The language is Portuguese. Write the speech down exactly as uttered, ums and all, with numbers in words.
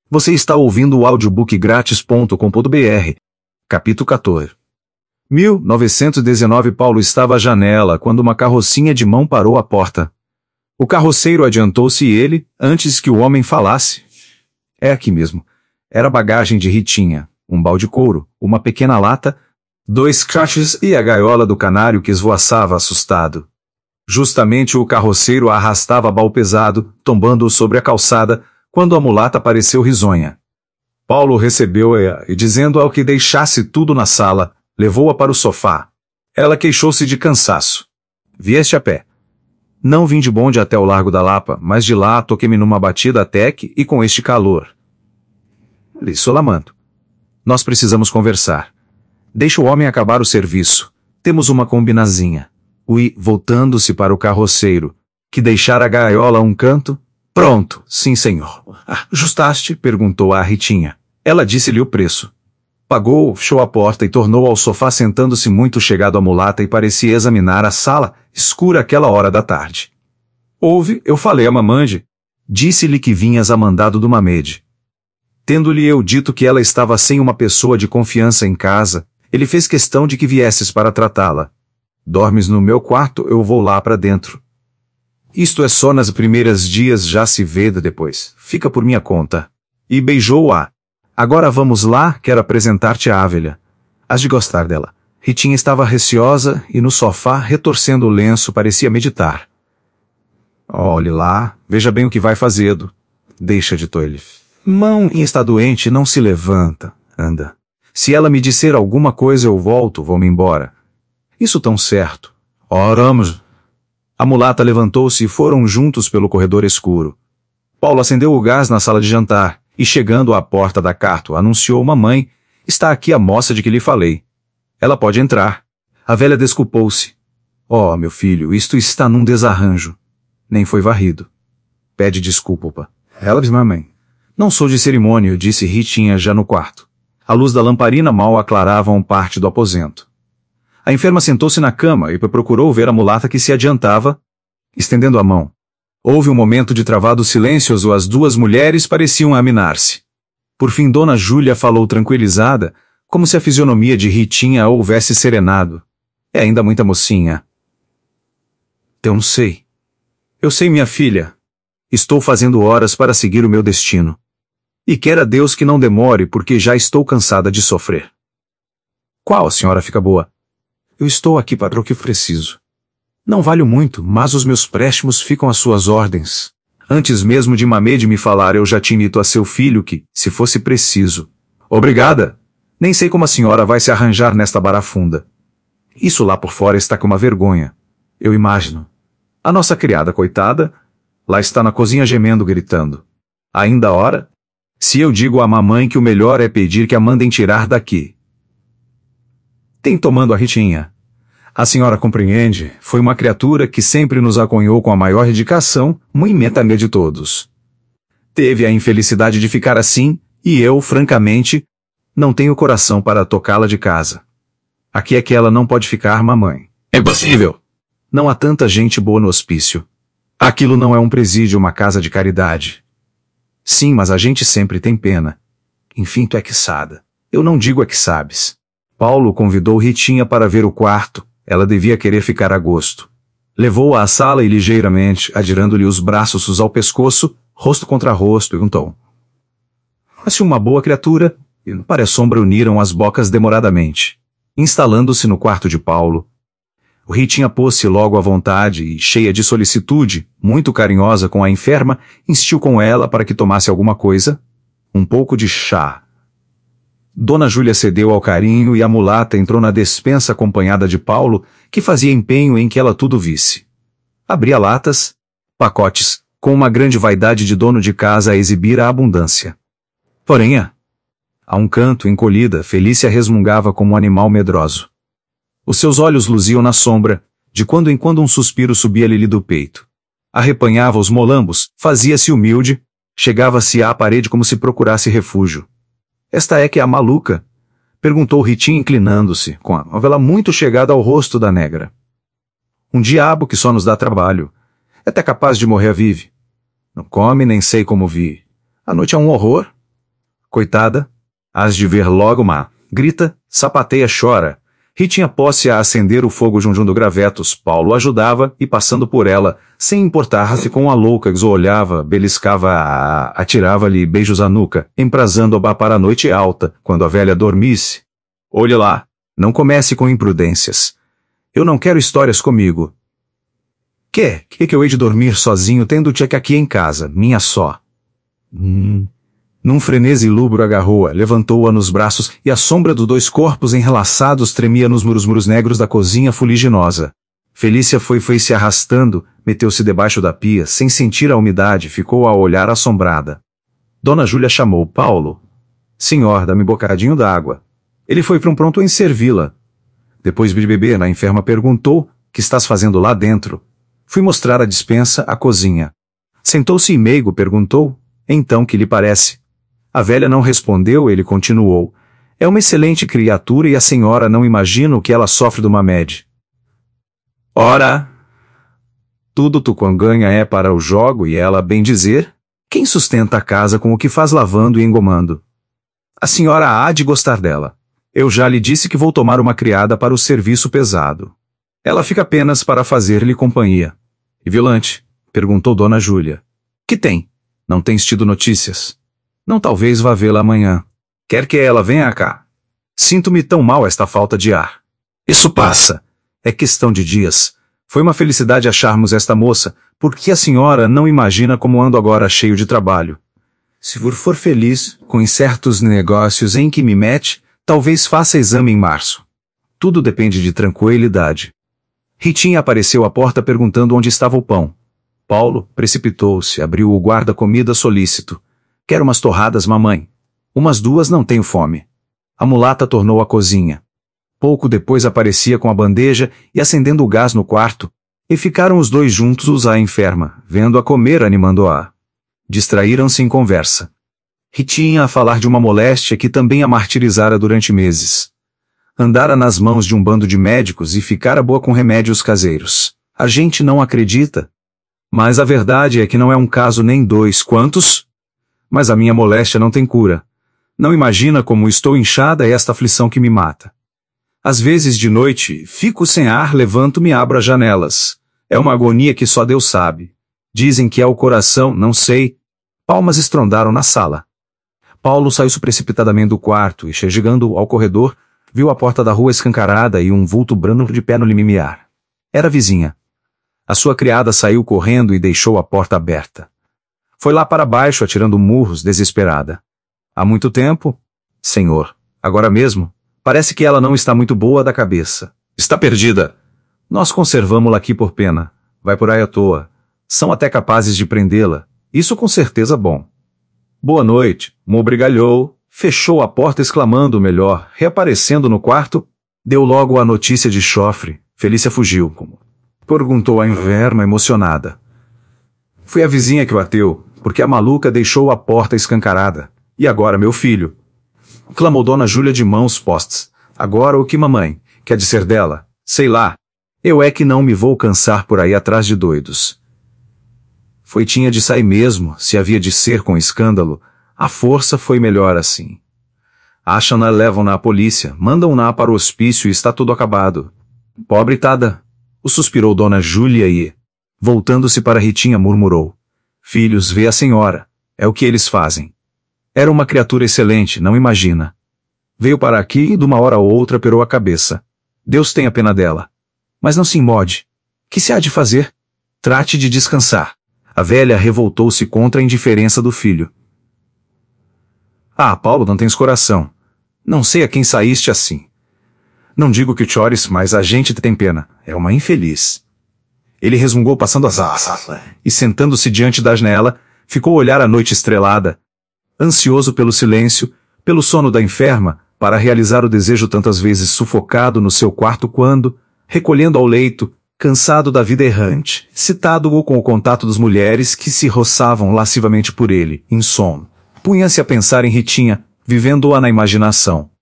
Você está ouvindo o audiobook grátis ponto com ponto br. Capítulo quatorze. mil novecentos e dezenove. Paulo estava à janela quando uma carrocinha de mão parou à porta. O carroceiro adiantou-se e ele, antes que o homem falasse. É aqui mesmo. Era bagagem de Ritinha, um balde de couro, uma pequena lata, dois crachos e a gaiola do canário que esvoaçava assustado. Justamente o carroceiro arrastava baú pesado, tombando-o sobre a calçada, quando a mulata apareceu risonha. Paulo recebeu-a e, dizendo-a que deixasse tudo na sala, levou-a para o sofá. Ela queixou-se de cansaço. Vieste a pé. Não vim de bonde até o Largo da Lapa, mas de lá toquei-me numa batida até que, e com este calor. Lhe solamando. Nós precisamos conversar. Deixa o homem acabar o serviço. Temos uma combinazinha. Ui, voltando-se para o carroceiro, que deixara a gaiola a um canto. Pronto, sim senhor. Ah, ajustaste? Perguntou a Ritinha. Ela disse-lhe o preço. Pagou, fechou a porta e tornou ao sofá sentando-se muito chegado à mulata e parecia examinar a sala, escura àquela hora da tarde. Ouve, eu falei a mamande. Disse-lhe que vinhas a mandado do Mamede. Tendo-lhe eu dito que ela estava sem uma pessoa de confiança em casa, ele fez questão de que viesses para tratá-la. Dormes no meu quarto, eu vou lá para dentro. Isto é só nas primeiras dias, já se vê depois. Fica por minha conta. E beijou-a. Agora vamos lá, quero apresentar-te a Ávelia. Has de gostar dela. Ritinha estava receosa e no sofá, retorcendo o lenço, parecia meditar. Olhe lá, veja bem o que vai fazendo. Deixa de toelho. Mão está doente, não se levanta. Anda. Se ela me disser alguma coisa eu volto, vou-me embora. Isso tão certo. Oramos. A mulata levantou-se e foram juntos pelo corredor escuro. Paulo acendeu o gás na sala de jantar e, chegando à porta da carto, anunciou: mamãe, está aqui a moça de que lhe falei. Ela pode entrar. A velha desculpou-se. Oh, meu filho, isto está num desarranjo. Nem foi varrido. Pede desculpa. Ela diz: mamãe. Não sou de cerimônia, disse Ritinha já no quarto. A luz da lamparina mal aclarava uma parte do aposento. A enferma sentou-se na cama e procurou ver a mulata que se adiantava, estendendo a mão. Houve um momento de travado silêncio, as duas mulheres pareciam aminar-se. Por fim Dona Júlia falou tranquilizada, como se a fisionomia de Ritinha a houvesse serenado. É ainda muita mocinha. Eu não sei. Eu sei, minha filha. Estou fazendo horas para seguir o meu destino. E quer a Deus que não demore, porque já estou cansada de sofrer. Qual a senhora fica boa? Eu estou aqui para o que preciso. Não valho muito, mas os meus préstimos ficam às suas ordens. Antes mesmo de Mamede me falar, eu já tinha dito a seu filho que, se fosse preciso. Obrigada. Nem sei como a senhora vai se arranjar nesta barafunda. Isso lá por fora está com uma vergonha. Eu imagino. A nossa criada, coitada, lá está na cozinha gemendo, gritando. Ainda a hora? Se eu digo à mamãe que o melhor é pedir que a mandem tirar daqui. Tem tomando a Ritinha. A senhora compreende, foi uma criatura que sempre nos aconhou com a maior dedicação, muito metania de todos. Teve a infelicidade de ficar assim, e eu, francamente, não tenho coração para tocá-la de casa. Aqui é que ela não pode ficar, mamãe. É impossível. Não há tanta gente boa no hospício. Aquilo não é um presídio, uma casa de caridade. Sim, mas a gente sempre tem pena. Enfim, tu é que sada. Eu não digo é que sabes. Paulo convidou Ritinha para ver o quarto, ela devia querer ficar a gosto. Levou-a à sala e ligeiramente, adirando-lhe os braços ao pescoço, rosto contra rosto, e um tom. Mas uma boa criatura, e para a sombra uniram as bocas demoradamente. Instalando-se no quarto de Paulo, o Ritinha pôs-se logo à vontade e, cheia de solicitude, muito carinhosa com a enferma, insistiu com ela para que tomasse alguma coisa, um pouco de chá. Dona Júlia cedeu ao carinho e a mulata entrou na despensa acompanhada de Paulo, que fazia empenho em que ela tudo visse. Abria latas, pacotes, com uma grande vaidade de dono de casa a exibir a abundância. Porém, a, a um canto, encolhida, Felícia resmungava como um animal medroso. Os seus olhos luziam na sombra, de quando em quando um suspiro subia-lhe do peito. Arrepanhava os molambos, fazia-se humilde, chegava-se à parede como se procurasse refúgio. Esta é que é a maluca? Perguntou Ritinha inclinando-se, com a novela muito chegada ao rosto da negra. Um diabo que só nos dá trabalho. É até capaz de morrer a vive. Não come nem sei como vi. A noite é um horror. Coitada. Hás de ver logo, má. Grita, sapateia, chora. Ritinha pôs-se a acender o fogo junjundo gravetos. Paulo ajudava, e passando por ela, sem importar-se com a louca, o olhava, beliscava-a, atirava-lhe beijos à nuca, emprazando-a para a noite alta, quando a velha dormisse. Olhe lá, não comece com imprudências. Eu não quero histórias comigo. Que, que que eu hei de dormir sozinho, tendo-te aqui em casa, minha só? Hum... Num frenesi lúgubre agarrou-a, levantou-a nos braços, e a sombra dos dois corpos enrelaçados tremia nos muros muros negros da cozinha fuliginosa. Felícia foi foi se arrastando, meteu-se debaixo da pia, sem sentir a umidade, ficou a olhar assombrada. Dona Júlia chamou Paulo. Senhor, dá-me bocadinho d'água. Ele foi para um pronto em servi-la. Depois de beber, a enferma perguntou, que estás fazendo lá dentro? Fui mostrar a despensa, a cozinha. Sentou-se e meigo perguntou, então que lhe parece? A velha não respondeu, ele continuou. É uma excelente criatura e a senhora não imagina o que ela sofre do Mamed. Ora, tudo tu quando ganha é para o jogo e ela, bem dizer, quem sustenta a casa com o que faz lavando e engomando? A senhora há de gostar dela. Eu já lhe disse que vou tomar uma criada para o serviço pesado. Ela fica apenas para fazer-lhe companhia. E Vilante? Perguntou Dona Júlia. Que tem? Não tens tido notícias? Não talvez vá vê-la amanhã. Quer que ela venha cá? Sinto-me tão mal esta falta de ar. Isso passa. É questão de dias. Foi uma felicidade acharmos esta moça, porque a senhora não imagina como ando agora cheio de trabalho. Se for feliz, com certos negócios em que me mete, talvez faça exame em março. Tudo depende de tranquilidade. Ritinha apareceu à porta perguntando onde estava o pão. Paulo precipitou-se, abriu o guarda-comida solícito. Quero umas torradas, mamãe. Umas duas, não tenho fome. A mulata tornou à cozinha. Pouco depois aparecia com a bandeja e acendendo o gás no quarto, e ficaram os dois juntos a enferma, vendo-a comer animando-a. Distraíram-se em conversa. Ritinha a falar de uma moléstia que também a martirizara durante meses. Andara nas mãos de um bando de médicos e ficara boa com remédios caseiros. A gente não acredita. Mas a verdade é que não é um caso nem dois, quantos? Mas a minha moléstia não tem cura. Não imagina como estou inchada e esta aflição que me mata. Às vezes de noite, fico sem ar, levanto-me e abro as janelas. É uma agonia que só Deus sabe. Dizem que é o coração, não sei. Palmas estrondaram na sala. Paulo saiu precipitadamente do quarto e, chegando ao corredor, viu a porta da rua escancarada e um vulto branco de pé no limiar. Era a vizinha. A sua criada saiu correndo e deixou a porta aberta. Foi lá para baixo, atirando murros, desesperada. Há muito tempo? Senhor, agora mesmo? Parece que ela não está muito boa da cabeça. Está perdida. Nós conservamo-la aqui por pena. Vai por aí à toa. São até capazes de prendê-la. Isso com certeza bom. Boa noite. Mobrigalhou, fechou a porta exclamando melhor, reaparecendo no quarto, deu logo a notícia de chofre. Felícia fugiu. Perguntou a enferma emocionada. Foi a vizinha que bateu, porque a maluca deixou a porta escancarada. E agora, meu filho? Clamou Dona Júlia de mãos postas. Agora o que, mamãe? Quer dizer dela? Sei lá. Eu é que não me vou cansar por aí atrás de doidos. Foi tinha de sair mesmo, se havia de ser com escândalo. A força foi melhor assim. Acham-na, levam-na à polícia, mandam-na para o hospício e está tudo acabado. Pobre Tada! O suspirou Dona Júlia e, voltando-se para Ritinha, murmurou. Filhos, vê a senhora. É o que eles fazem. Era uma criatura excelente, não imagina. Veio para aqui e de uma hora a outra perou a cabeça. Deus tenha pena dela. Mas não se incomode. Que se há de fazer? Trate de descansar. A velha revoltou-se contra a indiferença do filho. Ah, Paulo, não tens coração. Não sei a quem saíste assim. Não digo que chores, mas a gente tem pena. É uma infeliz. Ele resmungou passando as asas, e sentando-se diante da janela, ficou a olhar a noite estrelada, ansioso pelo silêncio, pelo sono da enferma, para realizar o desejo tantas vezes sufocado no seu quarto quando, recolhendo ao leito, cansado da vida errante, citado-o com o contato das mulheres que se roçavam lascivamente por ele, em sono, punha-se a pensar em Ritinha, vivendo-a na imaginação.